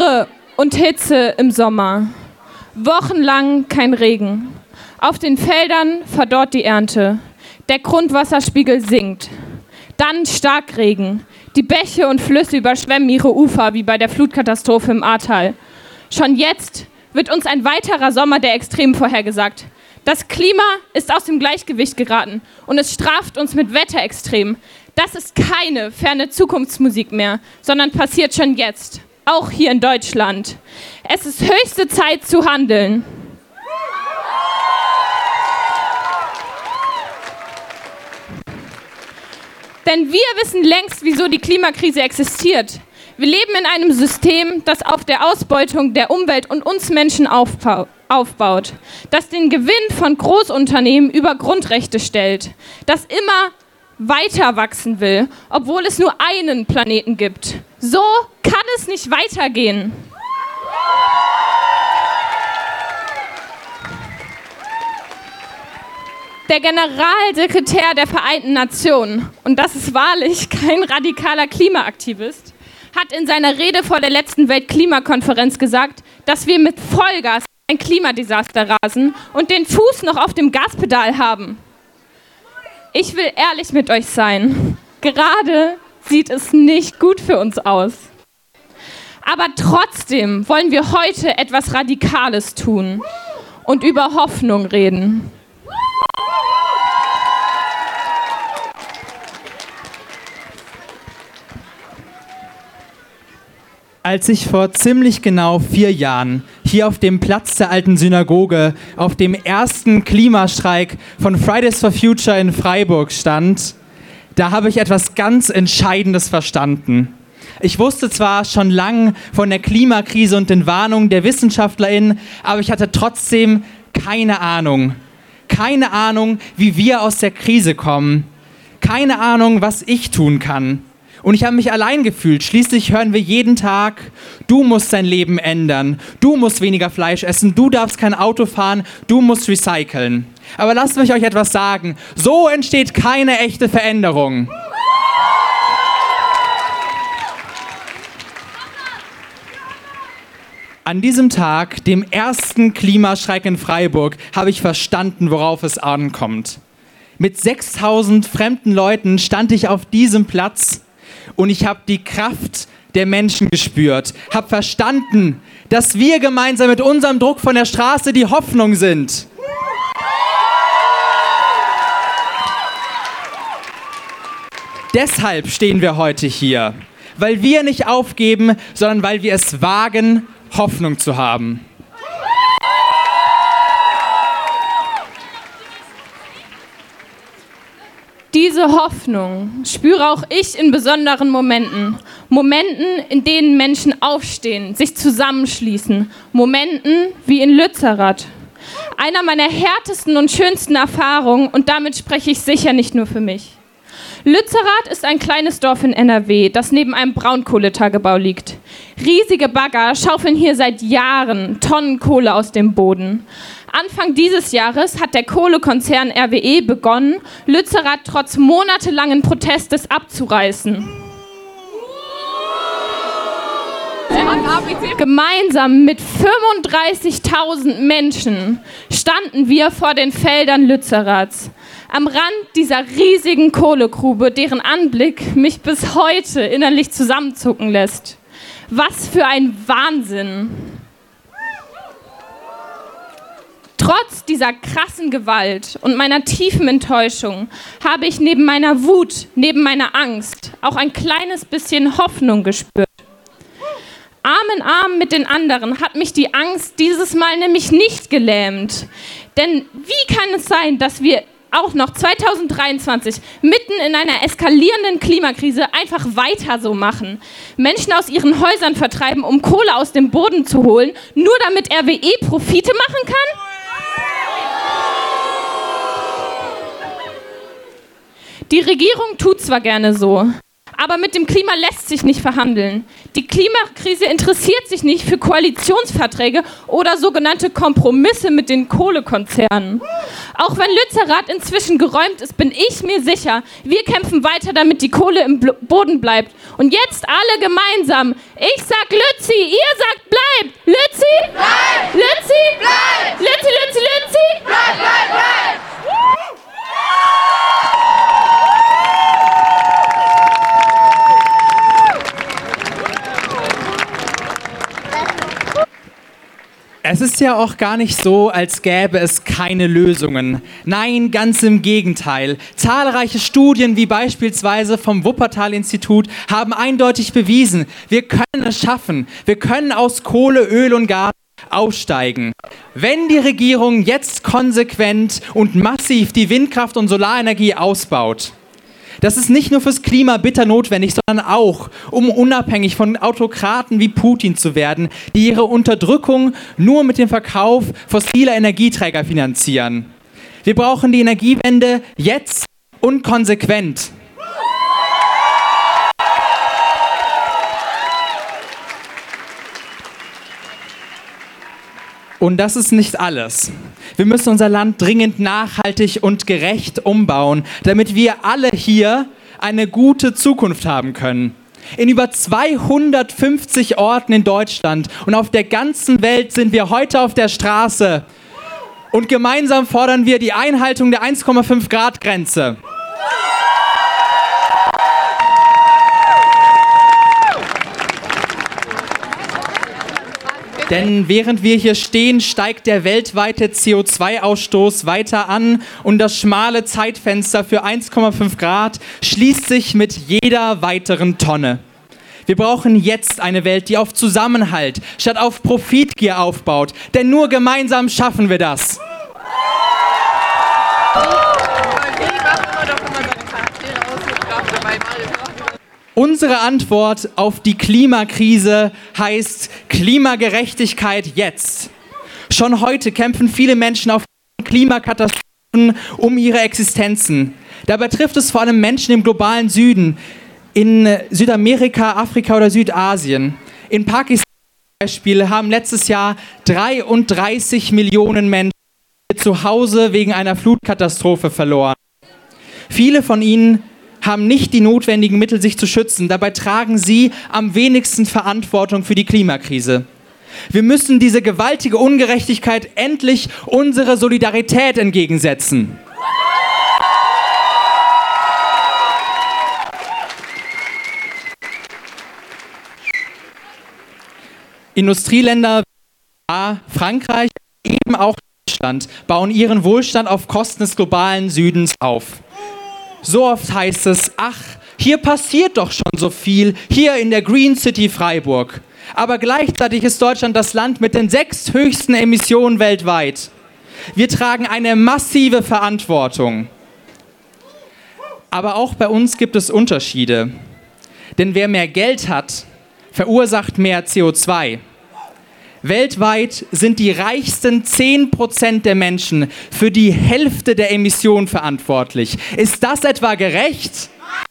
Dürre und Hitze im Sommer. Wochenlang kein Regen. Auf den Feldern verdorrt die Ernte. Der Grundwasserspiegel sinkt. Dann Starkregen. Die Bäche und Flüsse überschwemmen ihre Ufer, wie bei der Flutkatastrophe im Ahrtal. Schon jetzt wird uns ein weiterer Sommer der Extremen vorhergesagt. Das Klima ist aus dem Gleichgewicht geraten und es straft uns mit Wetterextremen. Das ist keine ferne Zukunftsmusik mehr, sondern passiert schon jetzt, auch hier in Deutschland. Es ist höchste Zeit zu handeln. Denn wir wissen längst, wieso die Klimakrise existiert. Wir leben in einem System, das auf der Ausbeutung der Umwelt und uns Menschen aufbaut, das den Gewinn von Großunternehmen über Grundrechte stellt, das immer weiter wachsen will, obwohl es nur einen Planeten gibt. So kann es nicht weitergehen. Der Generalsekretär der Vereinten Nationen, und das ist wahrlich kein radikaler Klimaaktivist, hat in seiner Rede vor der letzten Weltklimakonferenz gesagt, dass wir mit Vollgas ein Klimadesaster rasen und den Fuß noch auf dem Gaspedal haben. Ich will ehrlich mit euch sein. Gerade sieht es nicht gut für uns aus. Aber trotzdem wollen wir heute etwas Radikales tun und über Hoffnung reden. Als ich vor ziemlich genau 4 Jahren hier auf dem Platz der alten Synagoge auf dem ersten Klimastreik von Fridays for Future in Freiburg stand, da habe ich etwas ganz Entscheidendes verstanden. Ich wusste zwar schon lang von der Klimakrise und den Warnungen der WissenschaftlerInnen, aber ich hatte trotzdem keine Ahnung. Keine Ahnung, wie wir aus der Krise kommen. Keine Ahnung, was ich tun kann. Und ich habe mich allein gefühlt. Schließlich hören wir jeden Tag, du musst dein Leben ändern, du musst weniger Fleisch essen, du darfst kein Auto fahren, du musst recyceln. Aber lasst mich euch etwas sagen, so entsteht keine echte Veränderung. An diesem Tag, dem ersten Klimastreik in Freiburg, habe ich verstanden, worauf es ankommt. Mit 6000 fremden Leuten stand ich auf diesem Platz und ich habe die Kraft der Menschen gespürt, habe verstanden, dass wir gemeinsam mit unserem Druck von der Straße die Hoffnung sind. Deshalb stehen wir heute hier, weil wir nicht aufgeben, sondern weil wir es wagen, Hoffnung zu haben. Diese Hoffnung spüre auch ich in besonderen Momenten. Momenten, in denen Menschen aufstehen, sich zusammenschließen. Momenten wie in Lützerath. Einer meiner härtesten und schönsten Erfahrungen, und damit spreche ich sicher nicht nur für mich. Lützerath ist ein kleines Dorf in NRW, das neben einem Braunkohletagebau liegt. Riesige Bagger schaufeln hier seit Jahren Tonnen Kohle aus dem Boden. Anfang dieses Jahres hat der Kohlekonzern RWE begonnen, Lützerath trotz monatelangen Protestes abzureißen. Gemeinsam mit 35.000 Menschen standen wir vor den Feldern Lützeraths. Am Rand dieser riesigen Kohlegrube, deren Anblick mich bis heute innerlich zusammenzucken lässt. Was für ein Wahnsinn! Trotz dieser krassen Gewalt und meiner tiefen Enttäuschung habe ich neben meiner Wut, neben meiner Angst auch ein kleines bisschen Hoffnung gespürt. Arm in Arm mit den anderen hat mich die Angst dieses Mal nämlich nicht gelähmt. Denn wie kann es sein, dass wir auch noch 2023 mitten in einer eskalierenden Klimakrise einfach weiter so machen? Menschen aus ihren Häusern vertreiben, um Kohle aus dem Boden zu holen, nur damit RWE Profite machen kann? Die Regierung tut zwar gerne so, Aber mit dem Klima lässt sich nicht verhandeln. Die Klimakrise interessiert sich nicht für Koalitionsverträge oder sogenannte Kompromisse mit den Kohlekonzernen. Auch wenn Lützerath inzwischen geräumt ist, bin ich mir sicher, wir kämpfen weiter, damit die Kohle im Boden bleibt. Und jetzt alle gemeinsam. Ich sag Lützi, ihr sagt bleibt. Lützi? Bleibt! Lützi? Bleibt! Lützi, Lützi, Lützi? Bleibt, bleibt, bleibt! Es ist ja auch gar nicht so, als gäbe es keine Lösungen. Nein, ganz im Gegenteil. Zahlreiche Studien, wie beispielsweise vom Wuppertal-Institut, haben eindeutig bewiesen, wir können es schaffen. Wir können aus Kohle, Öl und Gas aussteigen. Wenn die Regierung jetzt konsequent und massiv die Windkraft- und Solarenergie ausbaut. Das ist nicht nur fürs Klima bitter notwendig, sondern auch, um unabhängig von Autokraten wie Putin zu werden, die ihre Unterdrückung nur mit dem Verkauf fossiler Energieträger finanzieren. Wir brauchen die Energiewende jetzt und konsequent. Und das ist nicht alles. Wir müssen unser Land dringend nachhaltig und gerecht umbauen, damit wir alle hier eine gute Zukunft haben können. In über 250 Orten in Deutschland und auf der ganzen Welt sind wir heute auf der Straße. Und gemeinsam fordern wir die Einhaltung der 1,5 Grad Grenze. Denn während wir hier stehen, steigt der weltweite CO2-Ausstoß weiter an und das schmale Zeitfenster für 1,5 Grad schließt sich mit jeder weiteren Tonne. Wir brauchen jetzt eine Welt, die auf Zusammenhalt statt auf Profitgier aufbaut, denn nur gemeinsam schaffen wir das. Unsere Antwort auf die Klimakrise heißt Klimagerechtigkeit jetzt. Schon heute kämpfen viele Menschen auf Klimakatastrophen um ihre Existenzen. Dabei trifft es vor allem Menschen im globalen Süden, in Südamerika, Afrika oder Südasien. In Pakistan zum Beispiel haben letztes Jahr 33 Millionen Menschen ihr Zuhause wegen einer Flutkatastrophe verloren. Viele von ihnen haben nicht die notwendigen Mittel, sich zu schützen. Dabei tragen sie am wenigsten Verantwortung für die Klimakrise. Wir müssen diese gewaltige Ungerechtigkeit endlich unsere Solidarität entgegensetzen. Industrieländer wie Frankreich, eben auch Deutschland, bauen ihren Wohlstand auf Kosten des globalen Südens auf. So oft heißt es, ach, hier passiert doch schon so viel, hier in der Green City Freiburg. Aber gleichzeitig ist Deutschland das Land mit den 6 höchsten Emissionen weltweit. Wir tragen eine massive Verantwortung. Aber auch bei uns gibt es Unterschiede. Denn wer mehr Geld hat, verursacht mehr CO2. Weltweit sind die reichsten 10% der Menschen für die Hälfte der Emissionen verantwortlich. Ist das etwa gerecht?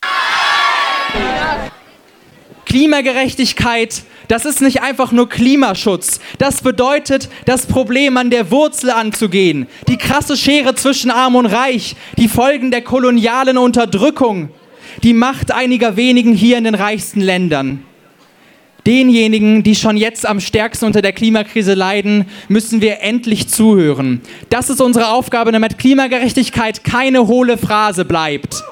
Klimagerechtigkeit, das ist nicht einfach nur Klimaschutz. Das bedeutet, das Problem an der Wurzel anzugehen. Die krasse Schere zwischen Arm und Reich, die Folgen der kolonialen Unterdrückung, die Macht einiger wenigen hier in den reichsten Ländern. Denjenigen, die schon jetzt am stärksten unter der Klimakrise leiden, müssen wir endlich zuhören. Das ist unsere Aufgabe, damit Klimagerechtigkeit keine hohle Phrase bleibt.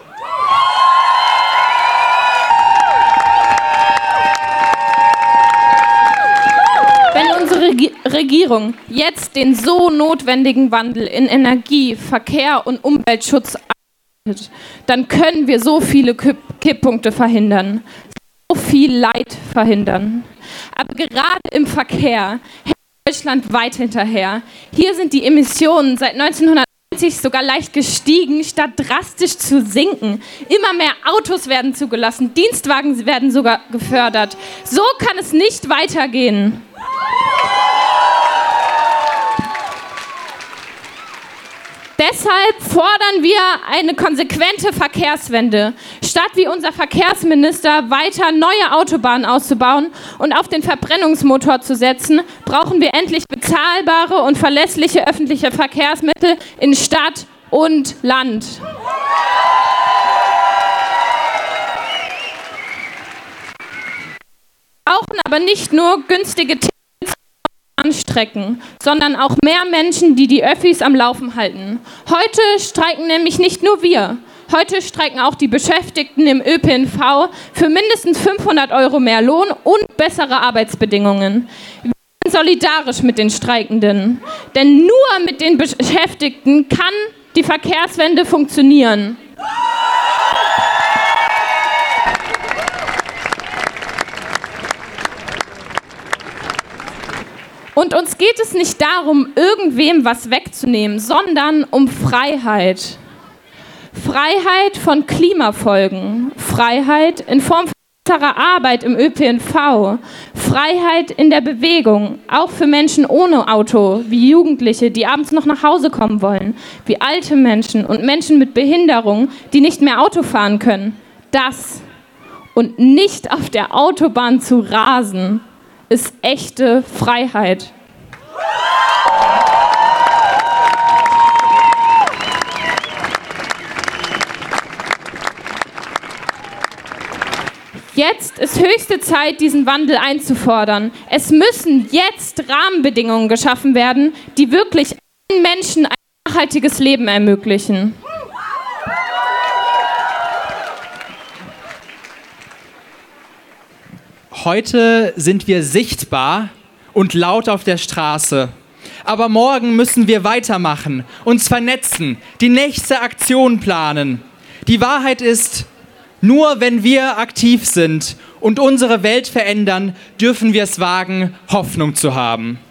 Wenn unsere Regierung jetzt den so notwendigen Wandel in Energie, Verkehr und Umweltschutz anbietet, dann können wir so viele Kipppunkte verhindern. So viel Leid verhindern. Aber gerade im Verkehr hält Deutschland weit hinterher. Hier sind die Emissionen seit 1990 sogar leicht gestiegen, statt drastisch zu sinken. Immer mehr Autos werden zugelassen, Dienstwagen werden sogar gefördert. So kann es nicht weitergehen. Deshalb fordern wir eine konsequente Verkehrswende. Statt wie unser Verkehrsminister weiter neue Autobahnen auszubauen und auf den Verbrennungsmotor zu setzen, brauchen wir endlich bezahlbare und verlässliche öffentliche Verkehrsmittel in Stadt und Land. Wir brauchen aber nicht nur günstige Tickets Bahnstrecken, sondern auch mehr Menschen, die die Öffis am Laufen halten. Heute streiken nämlich nicht nur wir. Heute streiken auch die Beschäftigten im ÖPNV für mindestens 500 € mehr Lohn und bessere Arbeitsbedingungen. Wir sind solidarisch mit den Streikenden, denn nur mit den Beschäftigten kann die Verkehrswende funktionieren. Und uns geht es nicht darum, irgendwem was wegzunehmen, sondern um Freiheit. Freiheit von Klimafolgen, Freiheit in Form von besserer Arbeit im ÖPNV, Freiheit in der Bewegung, auch für Menschen ohne Auto, wie Jugendliche, die abends noch nach Hause kommen wollen, wie alte Menschen und Menschen mit Behinderung, die nicht mehr Auto fahren können. Das und nicht auf der Autobahn zu rasen, ist echte Freiheit. Jetzt ist höchste Zeit, diesen Wandel einzufordern. Es müssen jetzt Rahmenbedingungen geschaffen werden, die wirklich allen Menschen ein nachhaltiges Leben ermöglichen. Heute sind wir sichtbar und laut auf der Straße. Aber morgen müssen wir weitermachen, uns vernetzen, die nächste Aktion planen. Die Wahrheit ist, nur wenn wir aktiv sind und unsere Welt verändern, dürfen wir es wagen, Hoffnung zu haben.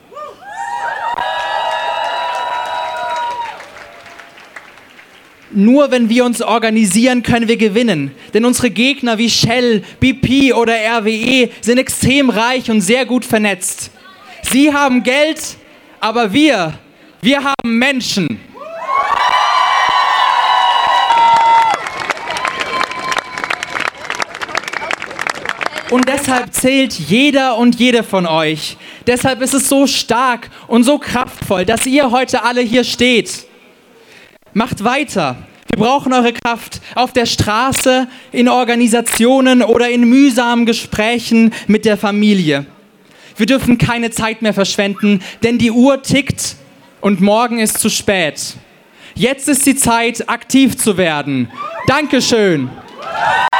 Nur wenn wir uns organisieren, können wir gewinnen. Denn unsere Gegner wie Shell, BP oder RWE sind extrem reich und sehr gut vernetzt. Sie haben Geld, aber wir haben Menschen. Und deshalb zählt jeder und jede von euch. Deshalb ist es so stark und so kraftvoll, dass ihr heute alle hier steht. Macht weiter. Wir brauchen eure Kraft auf der Straße, in Organisationen oder in mühsamen Gesprächen mit der Familie. Wir dürfen keine Zeit mehr verschwenden, denn die Uhr tickt und morgen ist zu spät. Jetzt ist die Zeit, aktiv zu werden. Dankeschön.